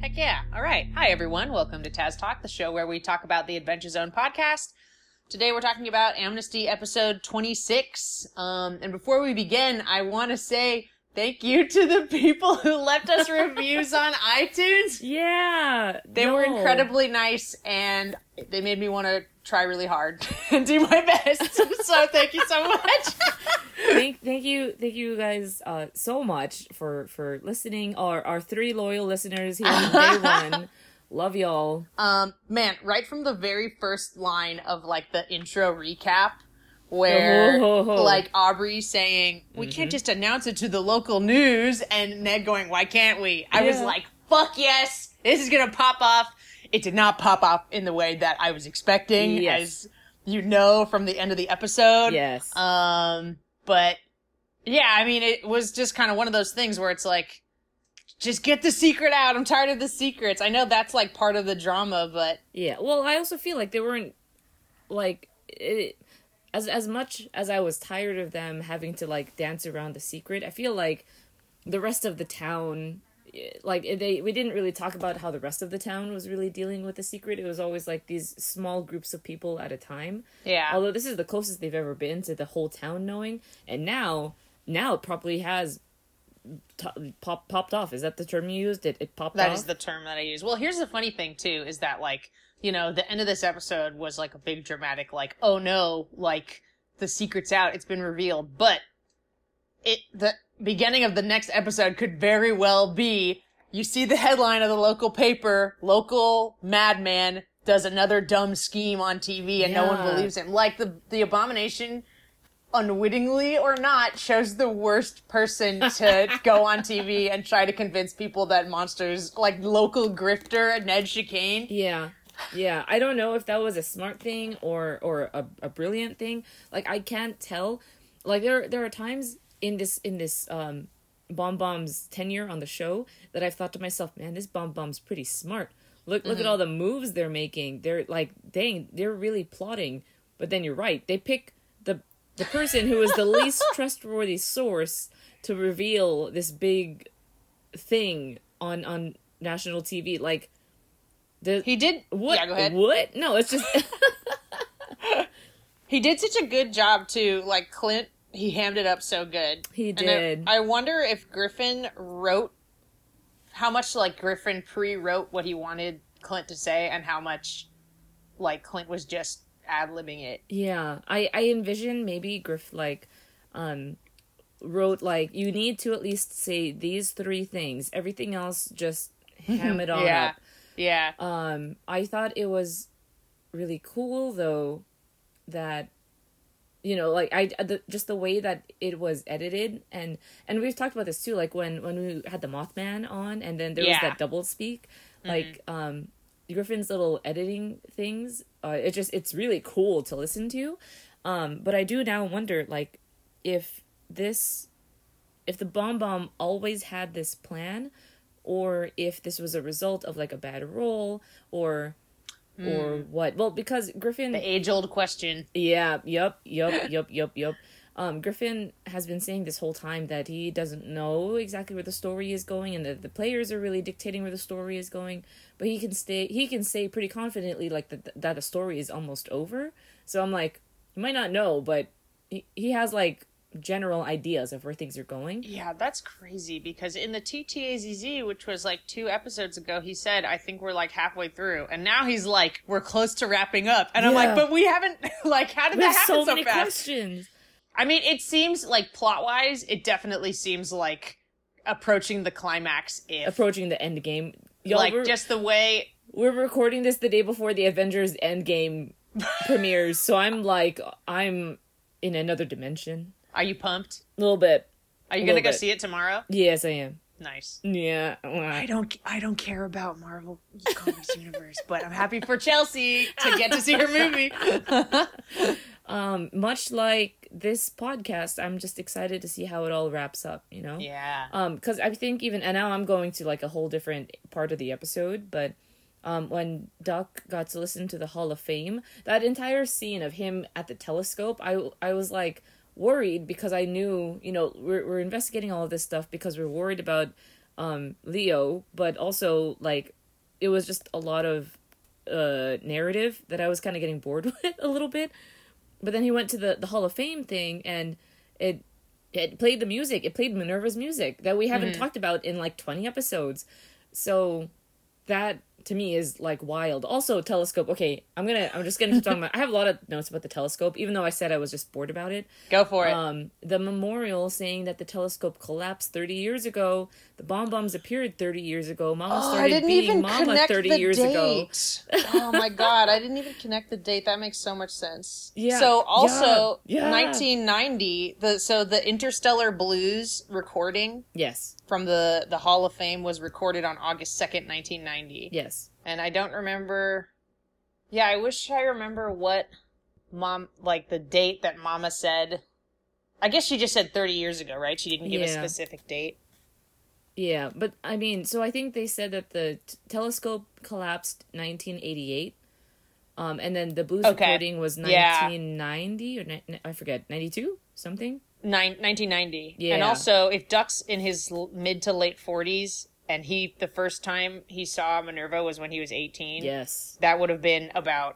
Heck yeah. All right. Hi, everyone. Welcome to Taz Talk, the show where we talk about the Adventure Zone podcast. Today we're talking about Amnesty episode 26. And before we begin, I want to say thank you to the people who left us reviews on iTunes. Yeah. They were incredibly nice, and they made me want to try really hard and do my best. So thank you so much. Thank you guys so much for listening. Our 3 loyal listeners here on day 1. Love y'all. Man, right from the very first line of like the intro recap, where like Aubrey saying, we can't just announce it to the local news, and Ned going, why can't we? I was like, fuck yes, this is gonna pop off. It did not pop off in the way that I was expecting, as you know from the end of the episode. Yes. But yeah, I mean, it was just kind of one of those things where it's like, just get the secret out. I'm tired of the secrets. I know that's like part of the drama, but yeah. Well, I also feel like they weren't like as much as I was tired of them having to like dance around the secret. I feel like the rest of the town, like we didn't really talk about how the rest of the town was really dealing with the secret. It was always like these small groups of people at a time. Yeah. Although this is the closest they've ever been to the whole town knowing, and now it probably has popped off. Is that the term you used? It popped off? That is the term that I use. Well, here's the funny thing too, is that like, you know, the end of this episode was like a big dramatic, like, oh no, like the secret's out, it's been revealed. But the beginning of the next episode could very well be, you see the headline of the local paper, local madman does another dumb scheme on TV and no one believes him. Like the Abomination, unwittingly or not, shows the worst person to go on TV and try to convince people that monsters, like local grifter Ned Chicane. Yeah. I don't know if that was a smart thing or a brilliant thing. Like, I can't tell. Like, there are times in this Bomb Bomb's tenure on the show that I've thought to myself, man, this Bomb Bomb's pretty smart. Look at all the moves they're making. They're like, dang, they're really plotting. But then you're right. They pick the person who is the least trustworthy source to reveal this big thing on national TV. Like, he did. What? Yeah, go ahead. What? No, it's just. He did such a good job too. Like Clint, he hammed it up so good. He did. I wonder if Griffin wrote how much like Griffin pre-wrote what he wanted Clint to say, and how much like Clint was just ad-libbing it. Yeah, I envision maybe Griff wrote like, you need to at least say these 3 things. Everything else, just ham it all up. Yeah. I thought it was really cool though that, you know, like just the way that it was edited, and we've talked about this too, like when we had the Mothman on, and then there was that double speak, like Griffin's little editing things. It's really cool to listen to. But I do now wonder, like, if the Bomb always had this plan, or if this was a result of like a bad role, or what. Well, because Griffin, the age-old question. Yeah. Yup. Griffin has been saying this whole time that he doesn't know exactly where the story is going, and that the players are really dictating where the story is going. But he can say pretty confidently like that the story is almost over. So I'm like, he might not know, but he has like general ideas of where things are going. Yeah, that's crazy, because in the TTAZZ, which was like 2 episodes ago, he said, I think we're like halfway through, and now he's like, we're close to wrapping up, and I'm like, but we haven't, like, how did that happen so many fast? Questions. I mean, it seems like plot-wise, it definitely seems like approaching the climax, approaching the end game. Y'all, like, just the way we're recording this the day before the Avengers Endgame premieres, so I'm in another dimension. Are you pumped? A little bit. Are you gonna go see it tomorrow? Yes, I am. Nice. Yeah. I don't care about Marvel Comics Universe, but I'm happy for Chelsea to get to see her movie. Much like this podcast, I'm just excited to see how it all wraps up, you know? Yeah. Because I think and now I'm going to like a whole different part of the episode, but when Duck got to listen to the Hall of Fame, that entire scene of him at the telescope, I was like worried, because I knew, you know, we're investigating all of this stuff because we're worried about Leo, but also like it was just a lot of narrative that I was kind of getting bored with a little bit. But then he went to the Hall of Fame thing, and it played the music. It played Minerva's music that we haven't talked about in like 20 episodes. So that to me is like wild. Also, telescope. Okay, I'm just gonna keep talking about. I have a lot of notes about the telescope, even though I said I was just bored about it. Go for it. The memorial saying that the telescope collapsed 30 years ago. The bombs appeared 30 years ago. Mama started being Mama 30 years ago. Oh my god, I didn't even connect the date. That makes so much sense. Yeah. So also, yeah. 1990. The Interstellar Blues recording. Yes. From the Hall of Fame was recorded on August 2nd, 1990. Yes. And I don't remember. Yeah, I wish I remember what the date that Mama said. I guess she just said 30 years ago, right? She didn't give a specific date. Yeah, but I mean, so I think they said that the telescope collapsed 1988. And then the blues recording was 1990 or I forget, 92 something. 1990. Yeah. And also, if Duck's in his mid to late 40s, and the first time he saw Minerva was when he was 18. Yes. That would have been about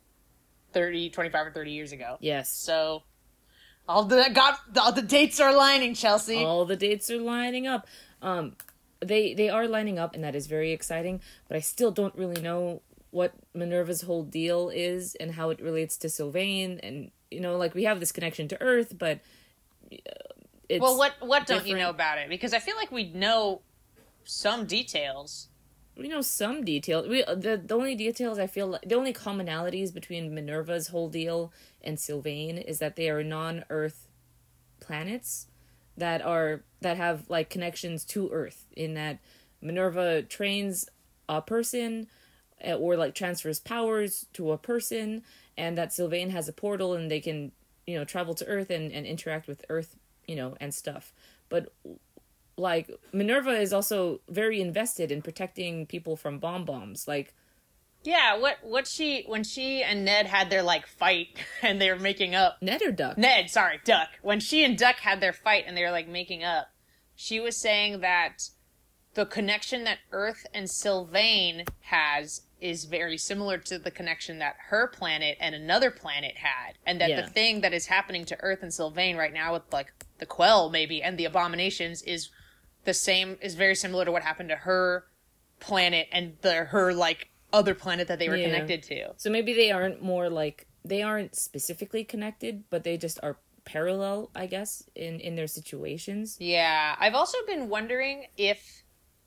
25 or 30 years ago. Yes. So, all the dates are lining, Chelsea. All the dates are lining up. They are lining up, and that is very exciting, but I still don't really know what Minerva's whole deal is and how it relates to Sylvain, and, we have this connection to Earth, but it's well, what don't you know about it? Because I feel like we know some details. We know some details. The only details I feel like, the only commonalities between Minerva's whole deal and Sylvain is that they are non-Earth planets that have like connections to Earth, in that Minerva trains a person or like transfers powers to a person, and that Sylvain has a portal and they can travel to Earth and interact with Earth and stuff. But like, Minerva is also very invested in protecting people from bombs. Like, yeah, when she and Ned had their like fight and they were making up. Ned or Duck? Ned, sorry, Duck. When she and Duck had their fight and they were like making up, she was saying that the connection that Earth and Sylvain has is very similar to the connection that her planet and another planet had, and that the thing that is happening to Earth and Sylvain right now with like the Quell maybe and the Abominations is very similar to what happened to her planet and her like other planet that they were connected to. So maybe they aren't specifically connected, but they just are parallel, I guess, in their situations. Yeah, I've also been wondering if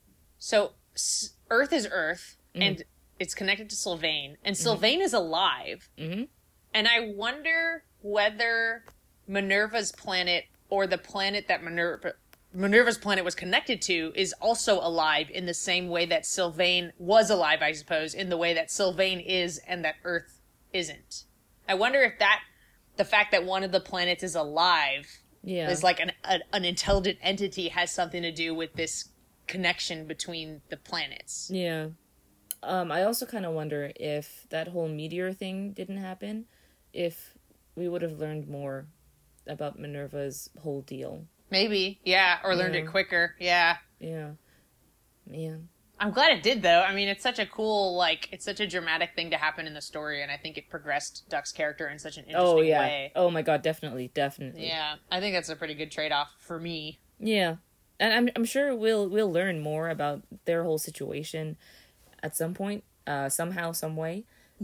Earth is Earth, and it's connected to Sylvain, and Sylvain is alive. Mm-hmm. And I wonder whether Minerva's planet, or the planet that Minerva's planet was connected to, is also alive in the same way that Sylvain was alive, I suppose, in the way that Sylvain is and that Earth isn't. I wonder if the fact that one of the planets is alive is like an intelligent entity has something to do with this connection between the planets. Yeah. I also kind of wonder if that whole meteor thing didn't happen, if we would have learned more about Minerva's whole deal. Maybe, yeah, or learned it quicker, yeah. Yeah. Yeah. I'm glad it did, though. I mean, it's such a cool, it's such a dramatic thing to happen in the story, and I think it progressed Duck's character in such an interesting way. Oh my god, definitely. Yeah, I think that's a pretty good trade-off for me. Yeah. And I'm sure we'll learn more about their whole situation at some point, somehow, some way.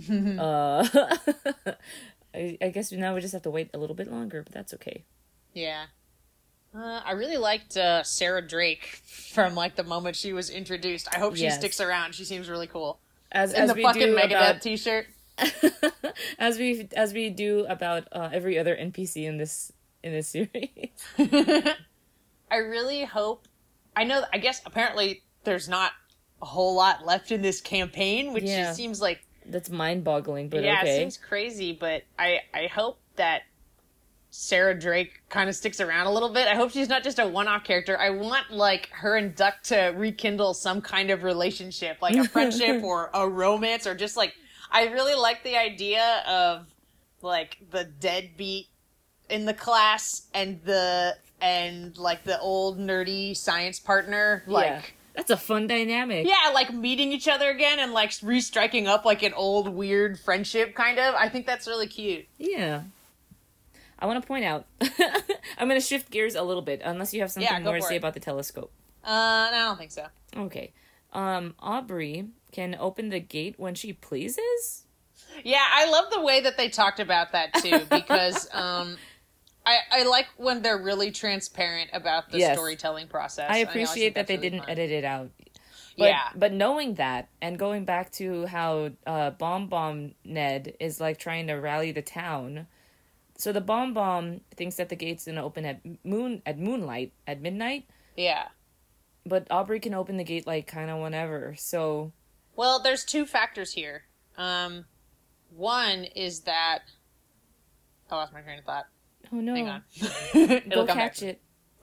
I guess now we just have to wait a little bit longer, but that's okay. Yeah. I really liked Sarah Drake from the moment she was introduced. I hope she sticks around. She seems really cool. As the we fucking do Megadeth t-shirt. as we do about every other NPC in this series. I really hope. I guess apparently there's not a whole lot left in this campaign, which just seems like that's mind-boggling. But yeah, okay. It seems crazy. But I hope that Sarah Drake kind of sticks around a little bit. I hope she's not just a one-off character. I want her and Duck to rekindle some kind of relationship, like a friendship or a romance, or just I really like the idea of the deadbeat in the class and the old nerdy science partner. That's a fun dynamic. Yeah, like meeting each other again and like restriking up like an old weird friendship kind of. I think that's really cute. Yeah. I want to point out, I'm going to shift gears a little bit, unless you have something more to say about the telescope. No, I don't think so. Okay. Aubrey can open the gate when she pleases? Yeah, I love the way that they talked about that too, because I like when they're really transparent about the storytelling process. I appreciate that they didn't edit it out. But, but knowing that, and going back to how Bomb Bomb Ned is like trying to rally the town. So the Bomb Bomb thinks that the gate's gonna open at midnight. Yeah. But Aubrey can open the gate like kind of whenever. So, well, there's two factors here. One is that I lost my train of thought. Oh no! Hang on. Go catch it.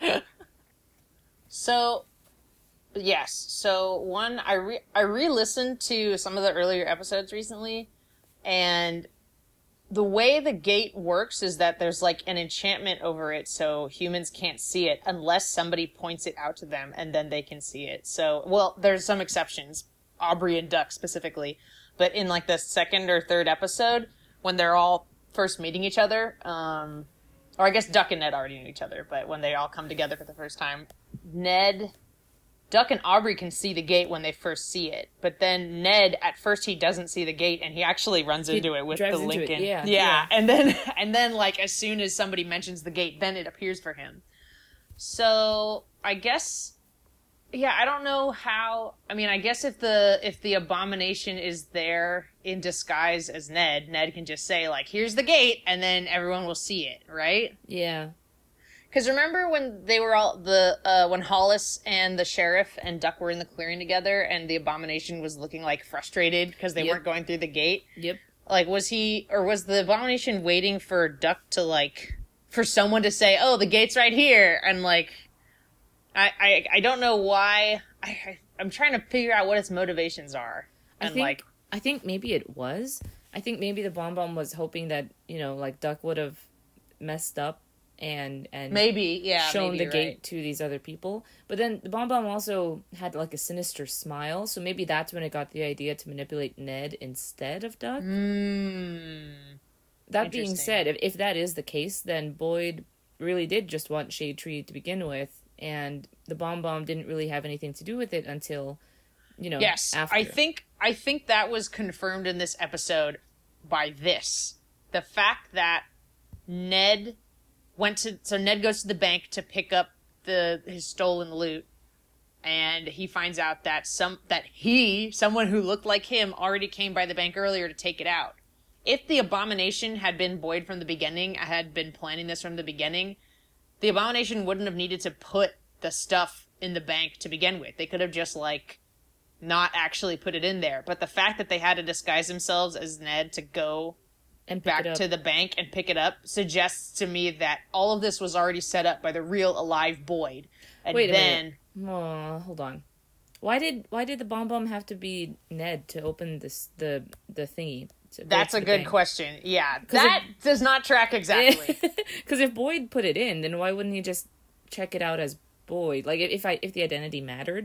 So, yes. So one, I re-listened to some of the earlier episodes recently, and the way the gate works is that there's like an enchantment over it, so humans can't see it unless somebody points it out to them, and then they can see it. So, well, there's some exceptions, Aubrey and Duck specifically, but in like the second or third episode, when they're all first meeting each other, or I guess Duck and Ned already knew each other, but when they all come together for the first time, Duck and Aubrey can see the gate when they first see it, but then Ned, at first, he doesn't see the gate, and he actually runs into it with the Lincoln. Yeah. And then, like, as soon as somebody mentions the gate, then it appears for him. So, I guess, yeah, I don't know how, I mean, I guess if the abomination is there in disguise as Ned can just say, like, here's the gate, and then everyone will see it, right? Yeah. Because remember when they were all when Hollis and the sheriff and Duck were in the clearing together, and the abomination was looking like frustrated because they weren't going through the gate? Yep. Like, was the abomination waiting for Duck to like for someone to say, "Oh, the gate's right here," and like, I don't know why. I'm trying to figure out what its motivations are, and I think maybe it was. I think maybe the Bomb Bomb was hoping that like Duck would have messed up. And shown the gate to these other people. But then the Bomb Bomb also had like a sinister smile, so maybe that's when it got the idea to manipulate Ned instead of Duck. That being said, if that is the case, then Boyd really did just want Shade Tree to begin with, and the Bomb Bomb didn't really have anything to do with it until, yes, after. I think that was confirmed in this episode by this. The fact that Ned goes to the bank to pick up his stolen loot, and he finds out that someone who looked like him already came by the bank earlier to take it out. If the abomination had been Boyd from the beginning, I had been planning this from the beginning, the abomination wouldn't have needed to put the stuff in the bank to begin with. They could have just like not actually put it in there. But the fact that they had to disguise themselves as Ned to go and back to the bank and pick it up suggests to me that all of this was already set up by the real alive Boyd. And wait a minute. Hold on. Why did the Bomb Bomb have to be Ned to open the thingy? That's a good question. Yeah, that does not track exactly. Because if Boyd put it in, then why wouldn't he just check it out as Boyd? Like if the identity mattered,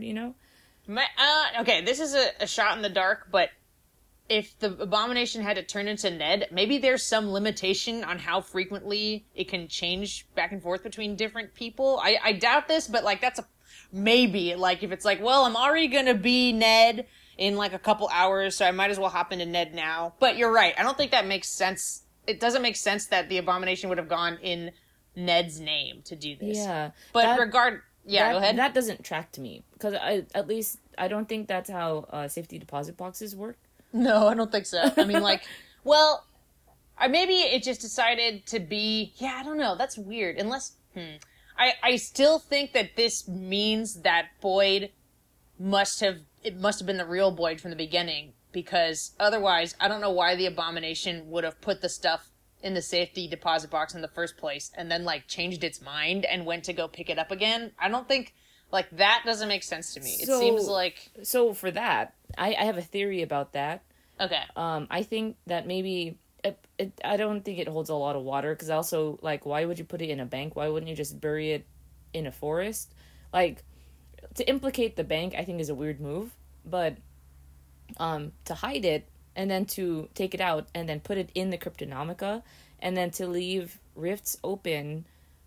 Okay, this is a shot in the dark, but if the abomination had to turn into Ned, maybe there's some limitation on how frequently it can change back and forth between different people. I doubt this, but like that's a maybe. Like if it's like, well, I'm already gonna be Ned in like a couple hours, so I might as well hop into Ned now. But you're right. I don't think that makes sense. It doesn't make sense that the abomination would have gone in Ned's name to do this. Yeah. But go ahead. That doesn't track to me because at least I don't think that's how safety deposit boxes work. No, I don't think so. I mean, like, well, maybe it just decided to be, I don't know. That's weird. Unless, I still think that this means that Boyd must have been the real Boyd from the beginning, because otherwise, I don't know why the abomination would have put the stuff in the safety deposit box in the first place and then, like, changed its mind and went to go pick it up again. I don't think, like, that doesn't make sense to me. It seems like... So, for that, I have a theory about that. Okay. I think that maybe... I don't think it holds a lot of water, because also, like, why would you put it in a bank? Why wouldn't you just bury it in a forest? Like, to implicate the bank, I think, is a weird move, but to hide it and then to take it out and then put it in the Cryptonomica and then to leave rifts open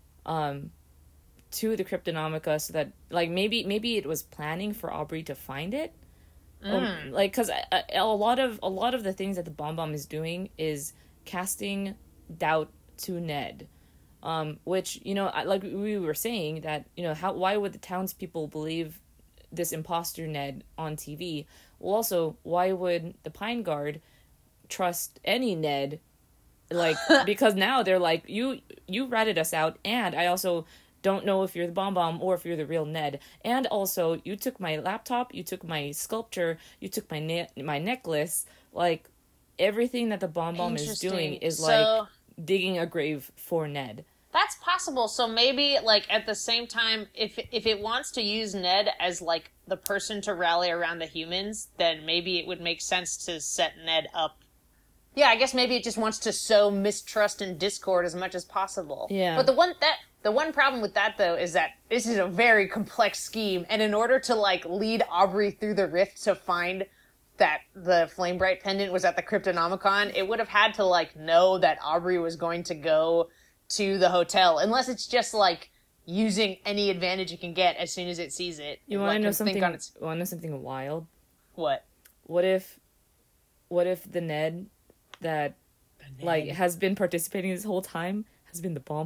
to the Cryptonomica so that, like, maybe it was planning for Aubrey to find it. Like, because a lot of the things that the Bomb is doing is casting doubt to Ned, which, you know, like we were saying that, you know, why would the townspeople believe this imposter Ned on TV? Well, also, why would the Pine Guard trust any Ned? Like, because now they're like, you ratted us out, and I also don't know if you're the Bomb or if you're the real Ned. And also, you took my laptop, you took my sculpture, you took my my necklace. Like, everything that the Bomb is doing is, like, digging a grave for Ned. That's possible. So maybe, like, at the same time, if it wants to use Ned as, like, the person to rally around the humans, then maybe it would make sense to set Ned up. Yeah, I guess maybe it just wants to sow mistrust and discord as much as possible. Yeah. But the one problem with that, though, is that this is a very complex scheme, and in order to, like, lead Aubrey through the rift to find that the Flamebright pendant was at the Cryptonomicon, it would have had to, like, know that Aubrey was going to go to the hotel, unless it's just, like, using any advantage it can get as soon as it sees it. You want to know something? Want to know something wild? What? What if the Ned that like has been participating this whole time has been the Bomb?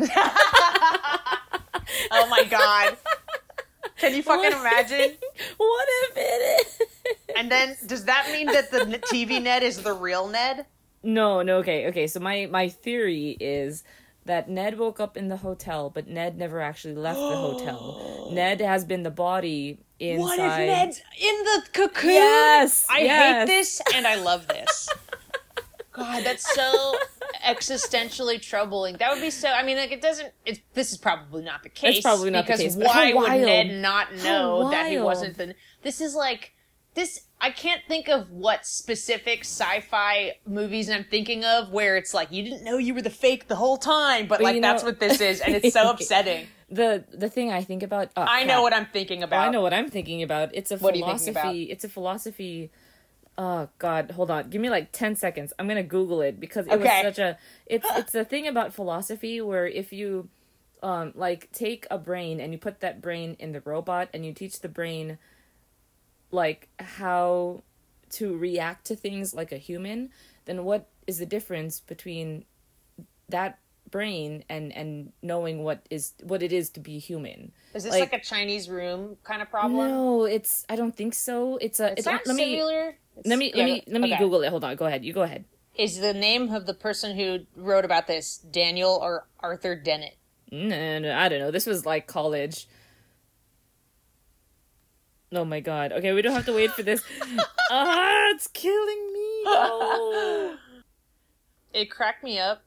Oh my god! Can you fucking imagine? What if it is? And then, does that mean that the TV Ned is the real Ned? No. Okay. So my theory is that Ned woke up in the hotel, but Ned never actually left the hotel. Ned has been the body inside. What if Ned's in the cocoon? Yes! I hate this, and I love this. God, that's so existentially troubling. That would be so... I mean, like, this is probably not the case. It's probably not the case. Because why would Ned not know that he wasn't the... This is like... I can't think of what specific sci-fi movies I'm thinking of where it's like, you didn't know you were the fake the whole time, but like, that's what this is, and it's so upsetting. The thing I think about... I know what I'm thinking about. I know what I'm thinking about. It's a philosophy... It's a philosophy... Oh, God, hold on. Give me, like, 10 seconds. I'm gonna Google it, because it was such a... It's a thing about philosophy where if you, like, take a brain and you put that brain in the robot and you teach the brain, like, how to react to things like a human, then what is the difference between that brain and knowing what it is to be human? Is this like a Chinese room kind of problem? No, I don't think so. It sounds similar. Let me Google it. Hold on. Go ahead. You go ahead. Is the name of the person who wrote about this Daniel or Arthur Dennett? No, I don't know. This was like college. Oh my god. Okay, we don't have to wait for this. It's killing me. No. It cracked me up.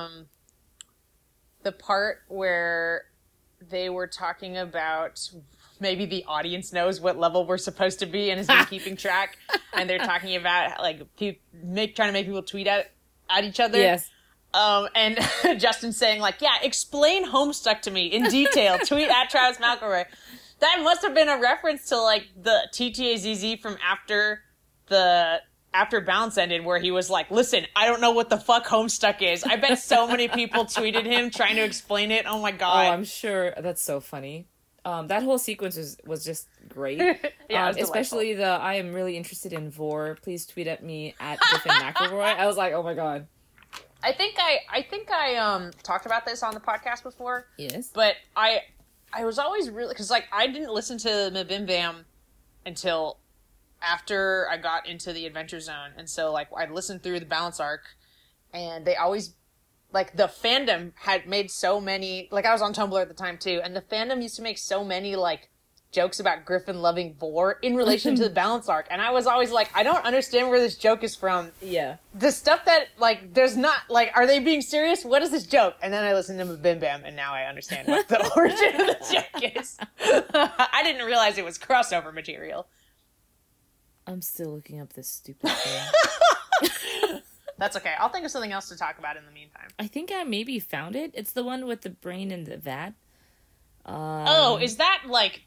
The part where they were talking about maybe the audience knows what level we're supposed to be and has been keeping track, and they're talking about like trying to make people tweet at each other. Yes. And Justin's saying like, yeah, explain Homestuck to me in detail. Tweet at Travis McElroy. That must have been a reference to like the TTAZZ from after Bounce ended, where he was like, listen, I don't know what the fuck Homestuck is. I bet so many people tweeted him trying to explain it. Oh my god. Oh, I'm sure. That's so funny. That whole sequence was just great. Yeah, especially the I am really interested in Vor. Please tweet at me at Griffin McElroy. I was like, oh my god. I think I talked about this on the podcast before. Yes. But I was always really, because like I didn't listen to Mabim Bam until after I got into the Adventure Zone, and so like I listened through the Balance arc, and they always like the fandom had made so many, like I was on Tumblr at the time too, and the fandom used to make so many like jokes about Griffin loving Vor in relation to the Balance arc, and I was always like, I don't understand where this joke is from. Yeah. The stuff that, like, there's not, like, are they being serious? What is this joke? And then I listened to Bim Bam, and now I understand what the origin of the joke is. I didn't realize it was crossover material. I'm still looking up this stupid thing. That's okay. I'll think of something else to talk about in the meantime. I think I maybe found it. It's the one with the brain in the vat. Oh, is that, like...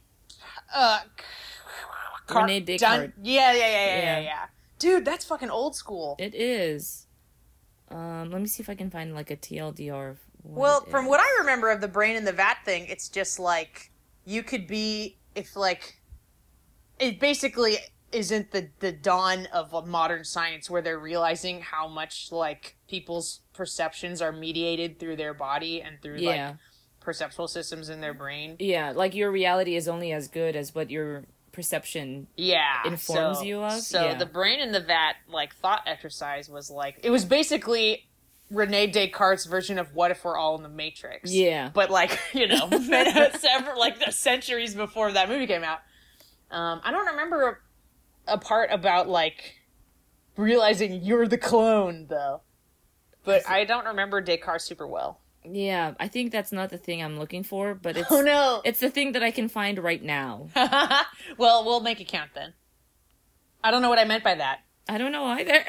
Uh, Rene Descartes. Yeah. Dude, that's fucking old school. It is. Let me see if I can find like a TLDR. Well, from what I remember of the brain in the vat thing, it's just like you could be if like it basically isn't the dawn of modern science where they're realizing how much like people's perceptions are mediated through their body and through like perceptual systems in their brain. Yeah, like your reality is only as good as what your perception informs you of. So the brain in the vat like thought exercise was like it was basically Rene Descartes' version of what if we're all in the Matrix. Yeah. But like, you know, several like the centuries before that movie came out. I don't remember a part about like realizing you're the clone though. But I don't remember Descartes super well. Yeah, I think that's not the thing I'm looking for, but it's oh no, it's the thing that I can find right now. Well, we'll make it count then. I don't know what I meant by that. I don't know either.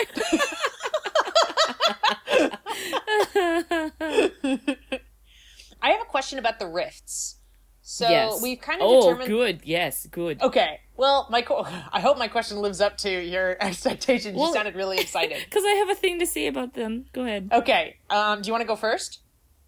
I have a question about the rifts. So we've kind of determined... Oh, good. Yes, good. Okay. Well, I hope my question lives up to your expectations. You sounded really excited. Because I have a thing to say about them. Go ahead. Okay. Do you want to go first?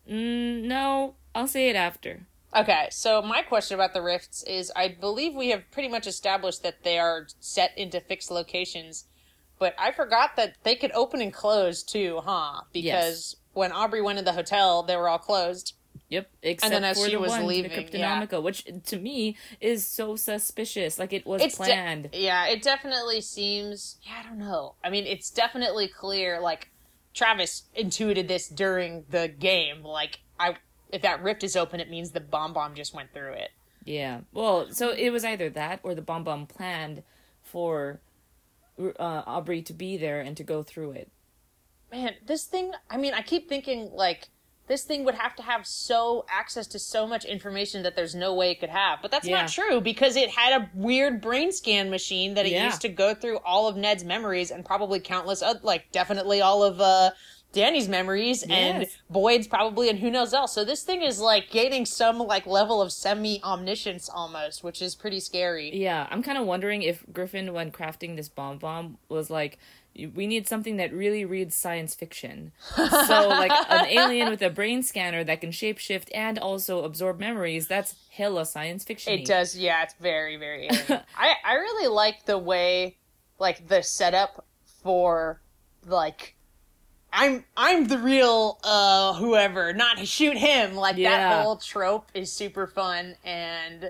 No. I'll say it after. Okay. So my question about the rifts is I believe we have pretty much established that they are set into fixed locations. But I forgot that they could open and close too, huh? Because when Aubrey went to the hotel, they were all closed. Yep, except and then as for she the was one, leaving, the Cryptonomica, which to me is so suspicious. Like it was planned. It definitely seems. Yeah, I don't know. I mean, it's definitely clear. Like Travis intuited this during the game. Like if that rift is open, it means the bomb just went through it. Yeah. Well, so it was either that or the bomb planned for Aubrey to be there and to go through it. Man, this thing. I mean, I keep thinking like. This thing would have to have access to so much information that there's no way it could have. But that's not true because it had a weird brain scan machine that it used to go through all of Ned's memories and probably countless, definitely all of Danny's memories and Boyd's probably and who knows else. So this thing is like gaining some like level of semi-omniscience almost, which is pretty scary. Yeah, I'm kind of wondering if Griffin, when crafting this bomb, was like, we need something that really reads science fiction. So, like, an alien with a brain scanner that can shapeshift and also absorb memories, that's hella science fiction. It does, yeah, it's very, very alien. I really like the way, like, the setup for, like, I'm the real, whoever, not shoot him. Like, that whole trope is super fun, and...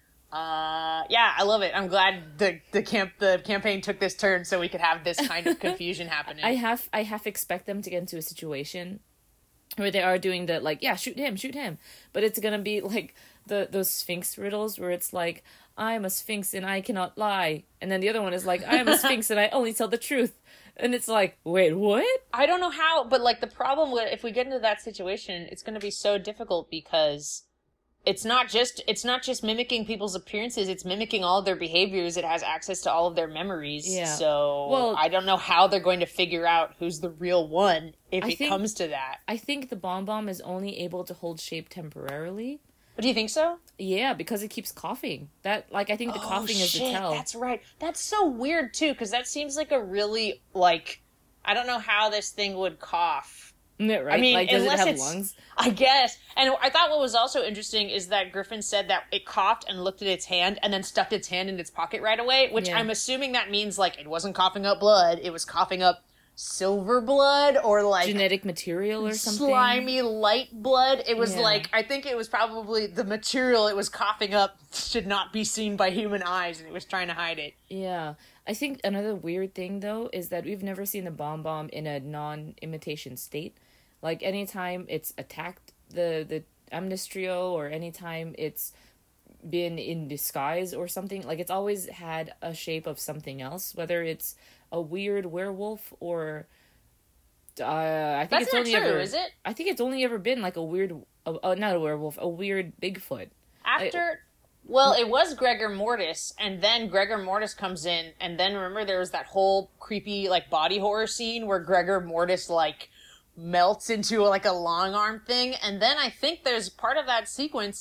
I love it. I'm glad the campaign took this turn so we could have this kind of confusion happening. I half expect them to get into a situation where they are doing the like, shoot him, but it's gonna be like those Sphinx riddles where it's like, I am a Sphinx and I cannot lie, and then the other one is like, I am a Sphinx and I only tell the truth, and it's like, wait, what? I don't know how, but like the problem with if we get into that situation, it's gonna be so difficult because. It's not just mimicking people's appearances, it's mimicking all of their behaviors. It has access to all of their memories. Yeah. So I don't know how they're going to figure out who's the real one if it comes to that. I think the bomb is only able to hold shape temporarily. But do you think so? Yeah, because it keeps coughing. I think the coughing is the tell. That's right. That's so weird too, because that seems like a really like I don't know how this thing would cough. Right? I mean, like, does it unless have lungs? I guess. And I thought what was also interesting is that Griffin said that it coughed and looked at its hand and then stuffed its hand in its pocket right away, which I'm assuming that means, like, it wasn't coughing up blood, it was coughing up silver blood or, like... genetic material or something? Slimy light blood. It was, like, I think it was probably the material it was coughing up should not be seen by human eyes, and it was trying to hide it. Yeah. I think another weird thing, though, is that we've never seen the bomb in a non-imitation state. Like, anytime it's attacked the Amnistrio or anytime it's been in disguise or something, like, it's always had a shape of something else, whether it's a weird werewolf or... I think That's it's not only true, ever... is it? I think it's only ever been, like, a weird... not a werewolf, a weird Bigfoot. Well, it was Gregor Mortis, and then Gregor Mortis comes in, and then remember there was that whole creepy, like, body horror scene where Gregor Mortis, like... melts into like a long arm thing, and then I think there's part of that sequence.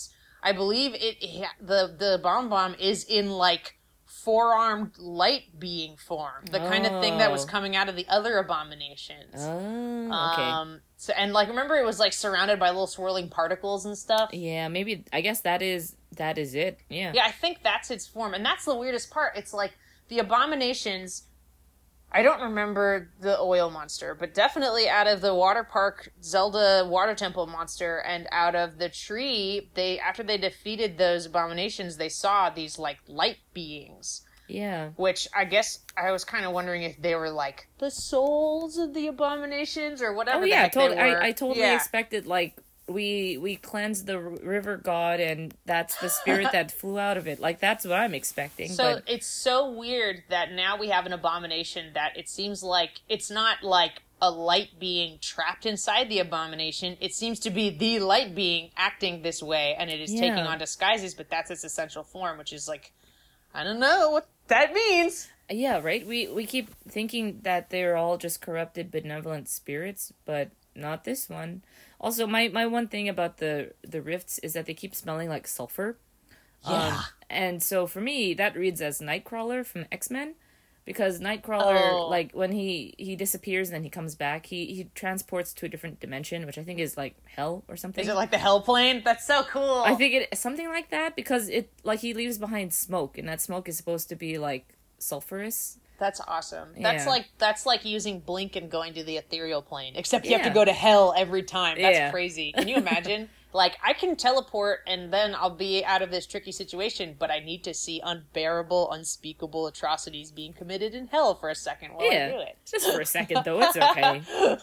I believe the bomb is in like four-armed light being form, the kind of thing that was coming out of the other abominations. Oh, okay. So, and like, remember it was like surrounded by little swirling particles and stuff? Yeah, maybe, I guess that is it. Yeah. Yeah, I think that's its form. And that's the weirdest part. It's like, the abominations, I don't remember the oil monster, but definitely out of the water park Zelda water temple monster and out of the tree, after they defeated those abominations, they saw these like light beings. Yeah. Which I guess I was kind of wondering if they were like the souls of the abominations or whatever. Oh yeah, totally. I totally expected like we cleansed the river god and that's the spirit that flew out of it. Like that's what I'm expecting. So it's so weird that now we have an abomination that it seems like it's not like a light being trapped inside the abomination. It seems to be the light being acting this way, and it is taking on disguises, but that's its essential form, which is like, I don't know what that means. Yeah, right? We keep thinking that they're all just corrupted, benevolent spirits, but not this one. Also, my one thing about the rifts is that they keep smelling like sulfur. Yeah. And so for me, that reads as Nightcrawler from X-Men. Because Nightcrawler, like, when he disappears and then he comes back, he transports to a different dimension, which I think is, like, hell or something. Is it like the hell plane? That's so cool. I think it's something like that, because he leaves behind smoke, and that smoke is supposed to be, like, sulfurous. That's awesome. Yeah. That's like using Blink and going to the ethereal plane, except you have to go to hell every time. That's crazy. Can you imagine? Like, I can teleport and then I'll be out of this tricky situation, but I need to see unbearable, unspeakable atrocities being committed in hell for a second while I do it. Just for a second, though. It's okay.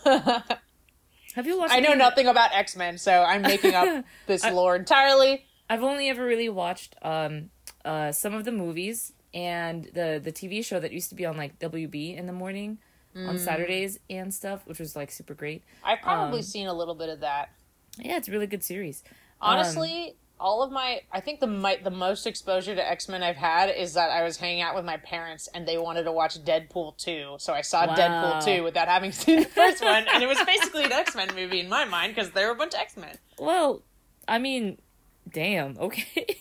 Have you watched... I know nothing about X-Men, so I'm making up this lore entirely. I've only ever really watched some of the movies and the TV show that used to be on, like, WB in the morning on Saturdays and stuff, which was, like, super great. I've probably seen a little bit of that. Yeah, it's a really good series. Honestly, I think the most exposure to X-Men I've had is that I was hanging out with my parents and they wanted to watch Deadpool 2. So I saw Deadpool 2 without having seen the first one. And it was basically an X-Men movie in my mind because there were a bunch of X-Men. Well, I mean, damn, okay.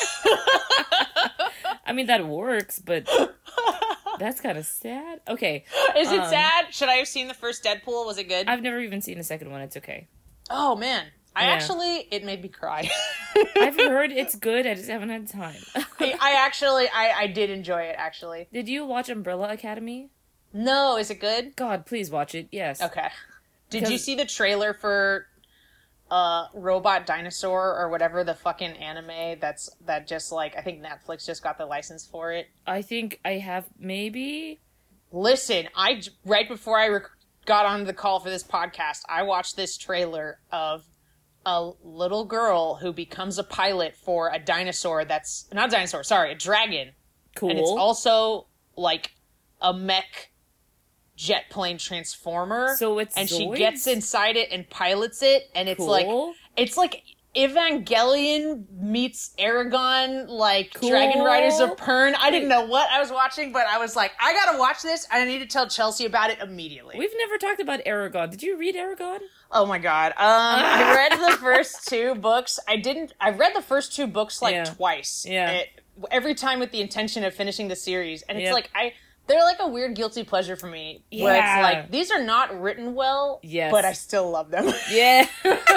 I mean, that works, but that's kind of sad. Okay. Is it sad? Should I have seen the first Deadpool? Was it good? I've never even seen the second one. It's okay. Oh, man. It made me cry. I've heard it's good. I just haven't had time. I did enjoy it, actually. Did you watch Umbrella Academy? No, is it good? God, please watch it. Yes. Okay. Did you see the trailer for Robot Dinosaur or whatever the fucking anime that just like, I think Netflix just got the license for it? I think I have, maybe? Listen, right before I got on the call for this podcast, I watched this trailer of a little girl who becomes a pilot for a dinosaur that's... Not a dinosaur, sorry, a dragon. Cool. And it's also, like, a mech jet plane transformer. So it's And Zoids? she gets inside it and pilots it, and it's It's like Evangelion meets Aragon, like Dragon Riders of Pern. I didn't know what I was watching, but I was like, I gotta watch this. I need to tell Chelsea about it immediately. We've never talked about Aragon. Did you read Aragon? Oh my god. I read the first two books. I read the first two books twice. Yeah. Every time with the intention of finishing the series. And it's like, they're like a weird guilty pleasure for me. Yeah. Where it's like, these are not written well, but I still love them. Yeah.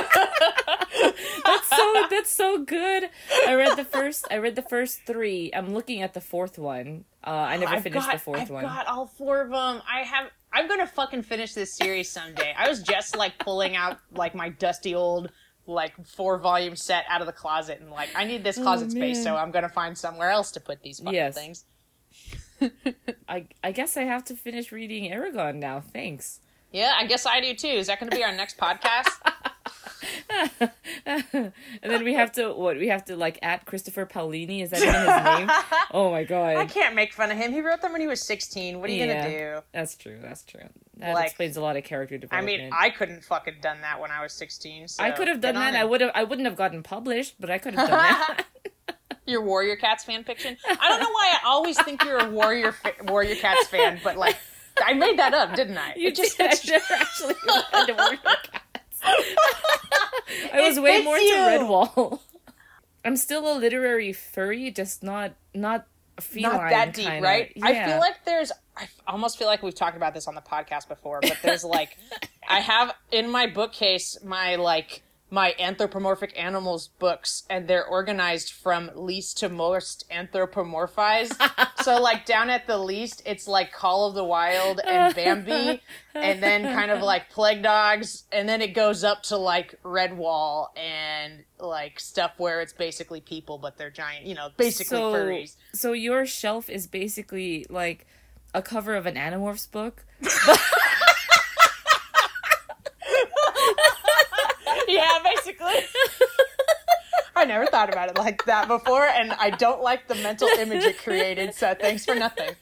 That's so good. I read the first three. I'm looking at the fourth one. I never finished the fourth one. I've got all four of them. I'm gonna fucking finish this series someday. I was just like pulling out like my dusty old like 4-volume set out of the closet and like, I need this closet space, so I'm gonna find somewhere else to put these fucking things. I guess I have to finish reading Aragon now. Thanks. Yeah, I guess I do too. Is that going to be our next podcast? And then we have to like at Christopher Paolini. Is that even his name? Oh my god. I can't make fun of him. He wrote them when he was 16. What are you going to do? That's true. That explains a lot of character development. I mean, I couldn't fucking done that when I was 16. So I could have done that. I wouldn't have gotten published, but I could have done that. Your Warrior Cats fan fiction? I don't know why I always think you're a Warrior Cats fan, but like, I made that up, didn't I? You just never actually read Warrior Cats. I was way more to Redwall. I'm still a literary furry, just not feline. Not that deep, kinda. right? Yeah. I feel like I almost feel like we've talked about this on the podcast before, but there's like, I have in my bookcase my anthropomorphic animals books, and they're organized from least to most anthropomorphized. So like down at the least, it's like Call of the Wild and Bambi, and then kind of like Plague Dogs, and then it goes up to like Redwall and like stuff where it's basically people, but they're giant, basically furries. So your shelf is basically like a cover of an Animorphs book. Yeah, basically. I never thought about it like that before, and I don't like the mental image it created, so thanks for nothing.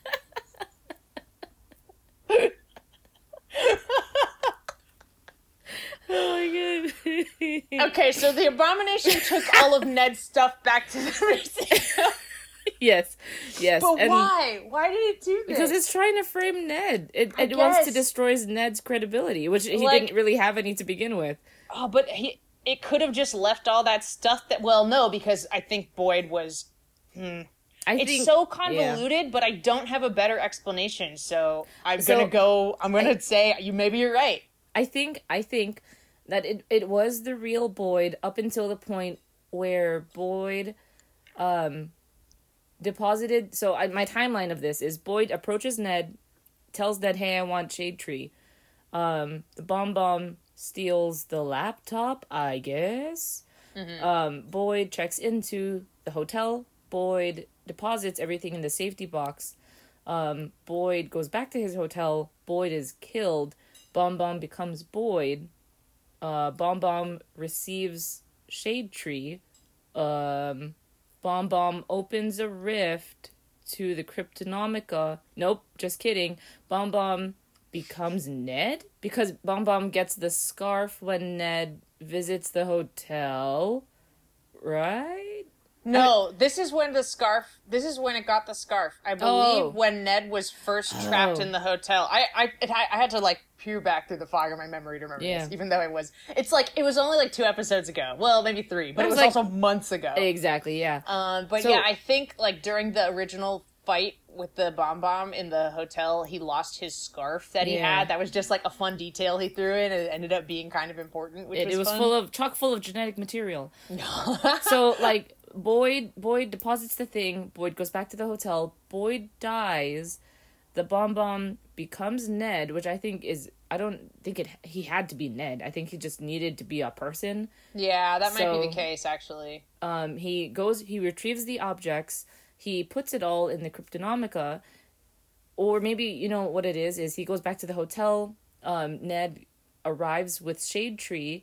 Oh my god. Okay, so the Abomination took all of Ned's stuff back to the museum. Yes. But why? Why did it do this? Because it's trying to frame Ned. It wants to destroy Ned's credibility, which he didn't really have any to begin with. Oh, but it could have just left all that stuff that... Well, no, because I think Boyd was... It's so convoluted, but I don't have a better explanation, so I'm gonna say, maybe you're right. I think that it was the real Boyd up until the point where Boyd deposited... So my timeline of this is Boyd approaches Ned, tells Ned, hey, I want Shade Tree. The Bomb steals the laptop, I guess. Mm-hmm. Boyd checks into the hotel. Boyd deposits everything in the safety box. Boyd goes back to his hotel. Boyd is killed. Bomb becomes Boyd. Bomb receives Shade Tree. Bomb opens a rift to the Cryptonomica. Nope, just kidding. Bomb becomes Ned? Because Bomb gets the scarf when Ned visits the hotel, right? No, this is when it got the scarf. I believe when Ned was first trapped in the hotel. I had to like peer back through the fog of my memory to remember this, even though it was only like 2 episodes ago. Well, maybe 3, but it was like, also months ago. Exactly, yeah. I think like during the original fight with the Bomb in the hotel, he lost his scarf that he had. That was just like a fun detail he threw in, and it ended up being kind of important, which was fun. Chock full of genetic material. So like Boyd deposits the thing. Boyd goes back to the hotel. Boyd dies. The Bomb becomes Ned, which I think is... I don't think he had to be Ned. I think he just needed to be a person. Yeah, that might be the case, actually. He retrieves the objects. He puts it all in the Cryptonomica. Or maybe, you know what it is he goes back to the hotel. Ned arrives with Shade Tree.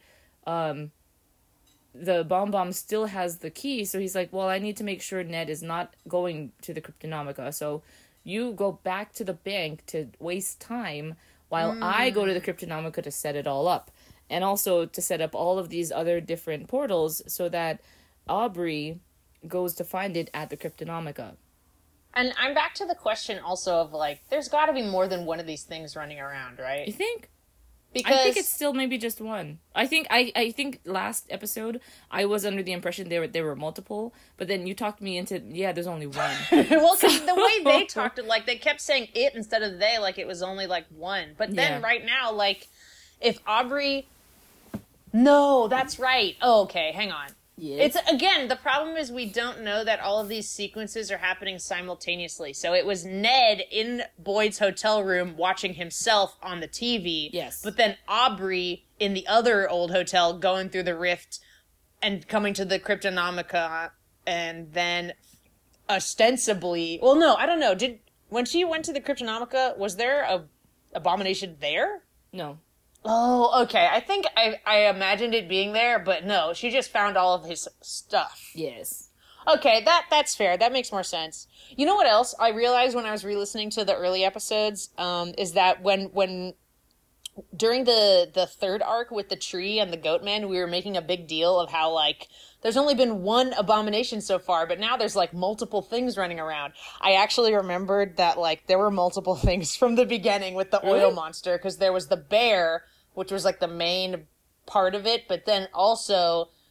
The Bomb still has the key, so he's like, well, I need to make sure Ned is not going to the Cryptonomica, so you go back to the bank to waste time while I go to the Cryptonomica to set it all up. And also to set up all of these other different portals so that Aubrey goes to find it at the Cryptonomica. And I'm back to the question also of, like, there's got to be more than one of these things running around, right? You think? Because I think it's still maybe just one. I think last episode I was under the impression there were multiple, but then you talked me into there's only one. Well, because the way they talked, like they kept saying it instead of they, like it was only like one. But then right now, like if Aubrey, no, that's right. Oh, okay, hang on. Yes. It's again, the problem is we don't know that all of these sequences are happening simultaneously. So it was Ned in Boyd's hotel room watching himself on the TV. Yes. But then Aubrey in the other old hotel going through the rift and coming to the Cryptonomica, and then ostensibly, well, no, I don't know. When she went to the Cryptonomica, was there a Abomination there? No. Oh, okay. I think I imagined it being there, but no, she just found all of his stuff. Yes. Okay, that's fair. That makes more sense. You know what else I realized when I was re-listening to the early episodes, is that when during the third arc with the tree and the Goatman, we were making a big deal of how, like, there's only been one Abomination so far, but now there's, like, multiple things running around. I actually remembered that, like, there were multiple things from the beginning with the oil monster, because there was the bear, which was, like, the main part of it, but then also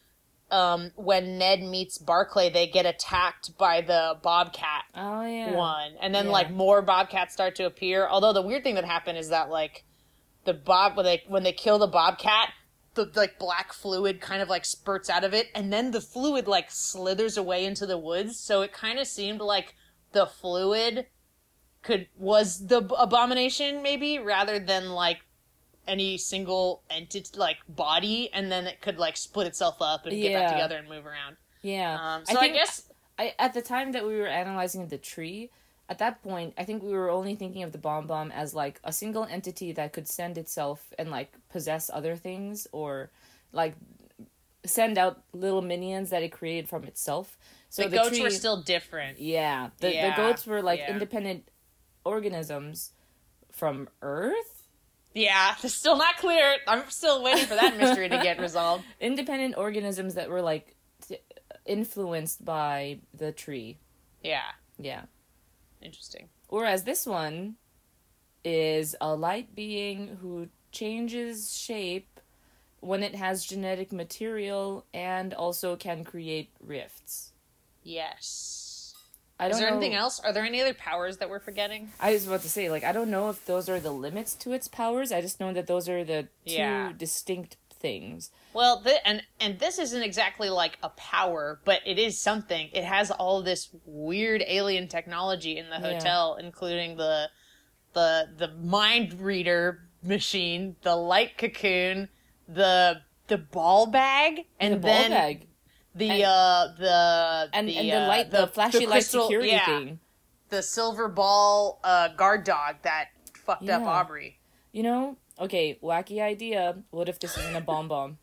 when Ned meets Barclay, they get attacked by the Bobcat Oh yeah. one. And then, Yeah. like, more Bobcats start to appear. Although the weird thing that happened is that, like, when they kill the Bobcat, the, like, black fluid kind of, like, spurts out of it, and then the fluid, like, slithers away into the woods, so it kind of seemed like the fluid was the abomination, maybe, rather than, like, any single entity, like, body, and then it could, like, split itself up and get back Yeah. together and move around. Yeah. So I guess... At the time that we were analyzing the tree, at that point, I think we were only thinking of the Bomb as, like, a single entity that could send itself and, like, possess other things, or, like, send out little minions that it created from itself. So the goats were still different. Yeah. The goats were, like, independent organisms from Earth? Yeah, it's still not clear. I'm still waiting for that mystery to get resolved. Independent organisms that were, like, influenced by the tree. Yeah. Yeah. Interesting. Whereas this one is a light being who changes shape when it has genetic material and also can create rifts. Yes. I don't Is there know, anything else? Are there any other powers that we're forgetting? I was about to say, like, I don't know if those are the limits to its powers. I just know that those are the two distinct things. Well, and this isn't exactly like a power, but it is something. It has all this weird alien technology in the hotel, including the mind reader machine, the light cocoon, the ball bag, and the ball bag. The light, the flashy light security thing. The silver ball guard dog that fucked up Aubrey. You know, okay, wacky idea. What if this isn't a bomb?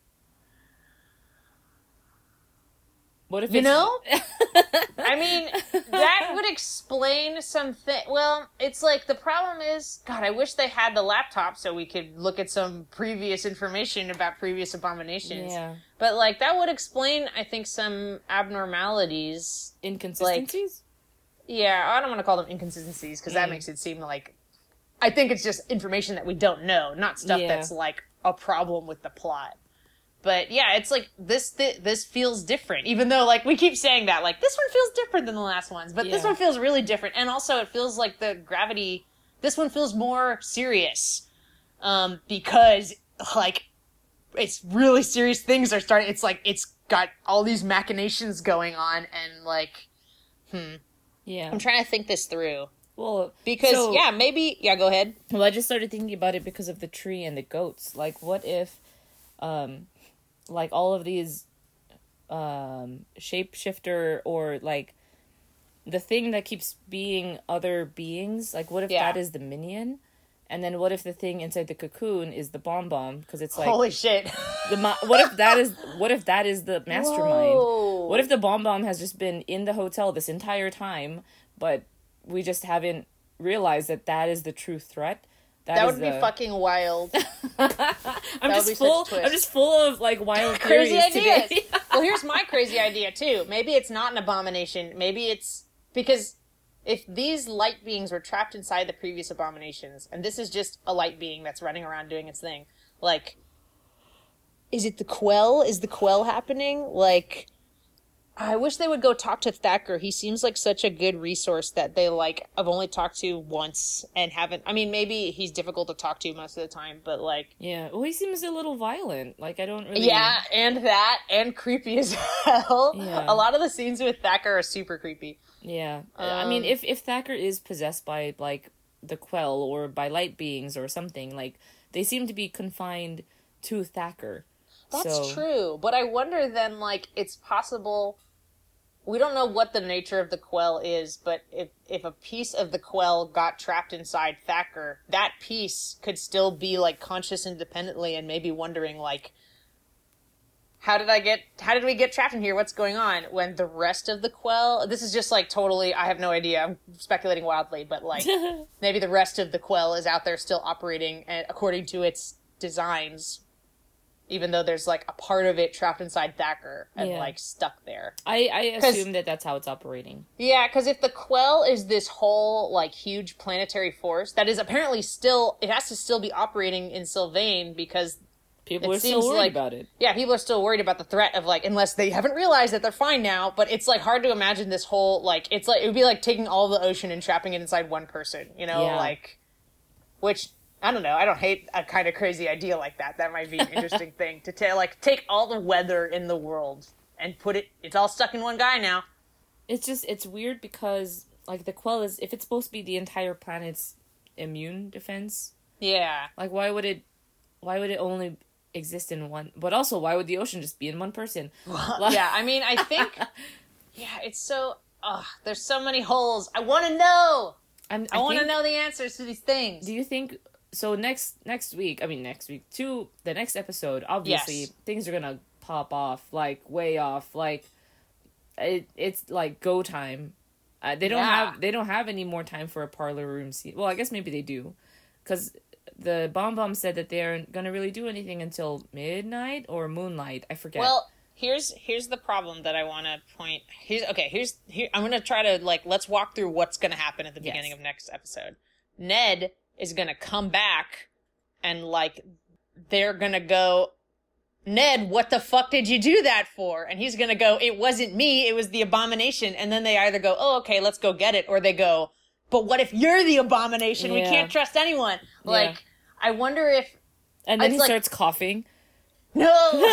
What if you know? I mean, that would explain something. Well, it's like the problem is, God, I wish they had the laptop so we could look at some previous information about previous abominations. Yeah. But, like, that would explain, I think, some abnormalities. Inconsistencies? Like, yeah, I don't want to call them inconsistencies, because that makes it seem like... I think it's just information that we don't know, not stuff that's, like, a problem with the plot. But, yeah, it's like, this feels different. Even though, like, we keep saying that, like, this one feels different than the last ones. But this one feels really different. And also, it feels like the gravity... This one feels more serious. Because, like, it's really serious things are starting... It's like, it's got all these machinations going on. And, like, Yeah. I'm trying to think this through. Well, because, maybe... Yeah, go ahead. Well, I just started thinking about it because of the tree and the goats. Like, what if... like all of these shapeshifter or like the thing that keeps being other beings, like what if that is the minion, and then what if the thing inside the cocoon is the bomb because it's like, holy shit, what if that is the mastermind? Whoa. What if the bomb has just been in the hotel this entire time, but we just haven't realized that is the true threat? That would be fucking wild. I'm just full of like wild crazy ideas. Today. Well, here's my crazy idea too. Maybe it's not an abomination. Maybe it's because if these light beings were trapped inside the previous abominations, and this is just a light being that's running around doing its thing, like, is it the Quell? Is the Quell happening? Like, I wish they would go talk to Thacker. He seems like such a good resource that they, like, I've only talked to once and haven't... I mean, maybe he's difficult to talk to most of the time, but, like... Yeah, well, he seems a little violent. Like, I don't really... Yeah, and creepy as hell. Yeah. A lot of the scenes with Thacker are super creepy. Yeah. I mean, if Thacker is possessed by, like, the Quell or by light beings or something, like, they seem to be confined to Thacker. That's true, but I wonder then, like, it's possible... We don't know what the nature of the Quell is, but if a piece of the Quell got trapped inside Thacker, that piece could still be, like, conscious independently and maybe wondering, like, how did we get trapped in here? What's going on? When the rest of the Quell... This is just, like, totally... I have no idea. I'm speculating wildly, but, like, maybe the rest of the Quell is out there still operating according to its designs, even though there's, like, a part of it trapped inside Thacker and, like, stuck there. I assume that's how it's operating. Yeah, because if the Quell is this whole, like, huge planetary force that is apparently still... It has to still be operating in Sylvain because People It are still seems worried like- about it. Yeah, people are still worried about the threat of, like, unless they haven't realized that they're fine now, but it's, like, hard to imagine this whole, like, it's like, it would be like taking all the ocean and trapping it inside one person, you know, Yeah. like, which, I don't know, I don't hate a kind of crazy idea like that. That might be an interesting thing, to take all the weather in the world and it's all stuck in one guy now. It's weird because, like, the Quell is, if it's supposed to be the entire planet's immune defense, Yeah. like, why would it only exist in one, but also why would the ocean just be in one person? Yeah, I mean, I think, yeah, it's so, there's so many holes. I want to know! I want to know the answers to these things. Do you think, so next week, to the next episode, obviously, Yes. things are gonna pop off, like, way off, like, it's like go time. They don't have any more time for a parlor room scene. Well, I guess maybe they do, because the Bomb said that they aren't gonna really do anything until midnight or moonlight. I forget. Well, here's the problem that I want to point. I'm gonna try to, like, let's walk through what's gonna happen at the beginning Yes. of next episode. Ned is gonna come back, and, like, they're gonna go, Ned, what the fuck did you do that for? And he's gonna go, it wasn't me, it was the Abomination. And then they either go, oh, okay, let's go get it, or they go, but what if you're the Abomination? We Yeah. can't trust anyone. Like, Yeah. I wonder if and then it's he like- starts coughing. No!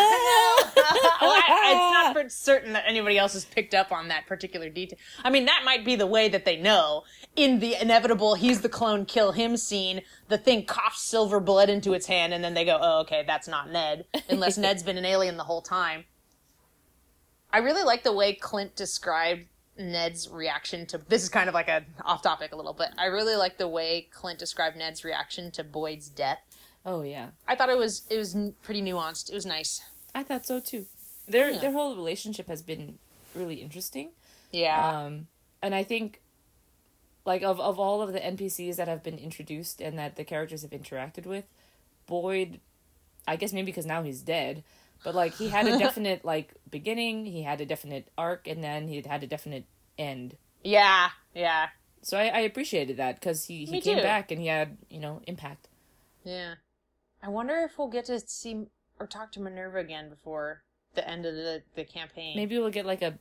It's not for certain that anybody else has picked up on that particular detail. I mean, that might be the way that they know. In the inevitable he's the clone, kill him scene, the thing coughs silver blood into its hand, and then they go, oh, okay, that's not Ned. Unless Ned's been an alien the whole time. I really like the way Clint described Ned's reaction to... This is kind of like a off-topic a little bit. I really like the way Clint described Ned's reaction to Boyd's death. Oh yeah, I thought it was pretty nuanced. It was nice. I thought so too. Their whole relationship has been really interesting. Yeah. And I think, like, of all of the NPCs that have been introduced and that the characters have interacted with, Boyd, I guess maybe because now he's dead, but, like, he had a definite, like, beginning, he had a definite arc, and then he had a definite end. Yeah. So I appreciated that, because he Me came too. back and he had, impact. Yeah. I wonder if we'll get to see or talk to Minerva again before the end of the campaign. Maybe we'll get, like, a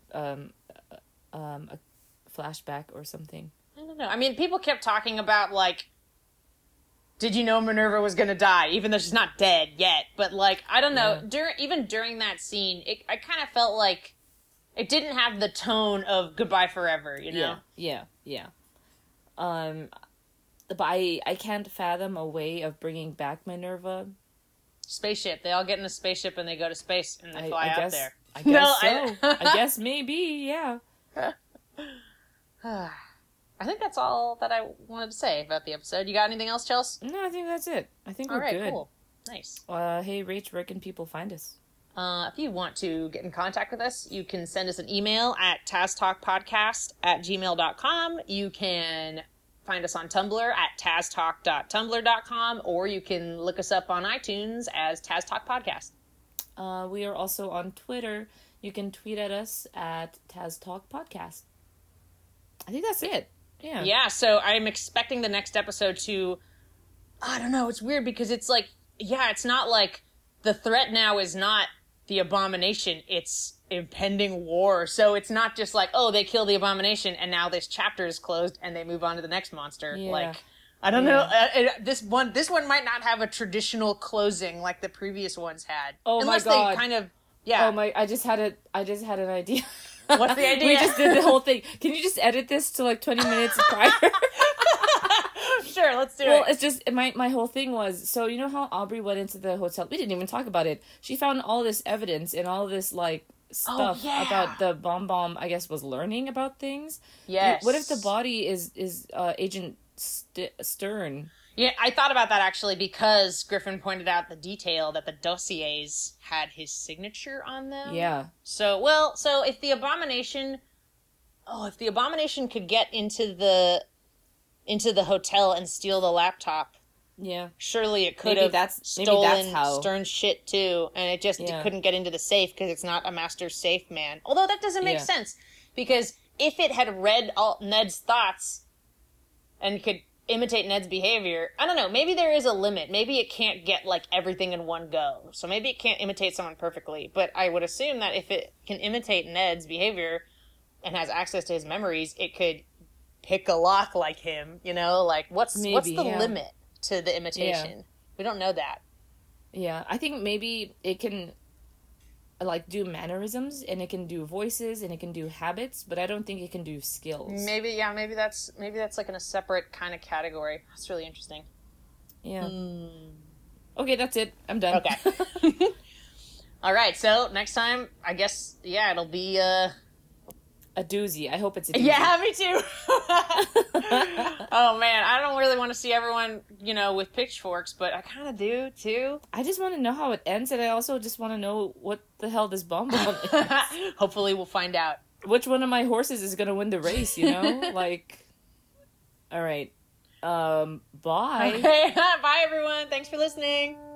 flashback or something. I don't know. I mean, people kept talking about, like, did you know Minerva was gonna die? Even though she's not dead yet. But, like, I don't know. Yeah. During that scene, I kind of felt like it didn't have the tone of Goodbye Forever, you know? Yeah. But I can't fathom a way of bringing back Minerva. Spaceship. They all get in a spaceship and they go to space and they fly I out guess, there. I guess No, so. I guess maybe, yeah. I think that's all that I wanted to say about the episode. You got anything else, Chelsea? No, I think that's it. I think All we're right, good. cool. Nice. Hey, Rach, where can people find us? If you want to get in contact with us, you can send us an email at taztalkpodcast@gmail.com. You can find us on Tumblr at taztalk.tumblr.com, or you can look us up on iTunes as Taz Talk Podcast. We are also on Twitter. You can tweet at us at Taz Talk Podcast. I think that's it. Yeah. Yeah, so I'm expecting the next episode to... I don't know, it's weird because it's like... Yeah, it's not like... The threat now is not the Abomination, it's impending war. So it's not just like, oh, they kill the Abomination and now this chapter is closed and they move on to the next monster. Yeah. Like, I don't know. This one might not have a traditional closing like the previous ones had. Oh, Unless my God. they kind of... Yeah. Oh my! I just had an idea. What's the idea? We just did the whole thing. Can you just edit this to like 20 minutes prior? Sure, let's do Well, it. it's just my whole thing was, so you know how Aubrey went into the hotel? We didn't even talk about it. She found all this evidence and all this like stuff yeah. about the bomb. I guess was learning about things. Yes. What if the body is Agent Stern? Yeah, I thought about that actually because Griffin pointed out the detail that the dossiers had his signature on them. Yeah. So if the Abomination could get into the hotel and steal the laptop, Yeah. surely it could Maybe have that's stolen how. Stern's shit too, and it just Yeah. couldn't get into the safe because it's not a master safe man. Although that doesn't make Yeah. sense because if it had read all Ned's thoughts and could imitate Ned's behavior. I don't know. Maybe there is a limit. Maybe it can't get like everything in one go. So maybe it can't imitate someone perfectly. But I would assume that if it can imitate Ned's behavior and has access to his memories, it could pick a lock like him. You know, like what's the limit to the imitation? Yeah. We don't know that. Yeah, I think maybe it can like do mannerisms, and it can do voices, and it can do habits, but I don't think it can do skills. Maybe that's like in a separate kind of category. That's really interesting. Yeah. Okay, that's it. I'm done. Okay. All right. So next time, I guess, it'll be a doozy. I hope it's a doozy. Yeah, me too. Oh man, I don't really want to see everyone, with pitchforks, but I kind of do too. I just want to know how it ends, and I also just want to know what the hell this bomb is. Hopefully we'll find out. Which one of my horses is going to win the race, Like, all right. Bye. Okay. Bye, everyone. Thanks for listening.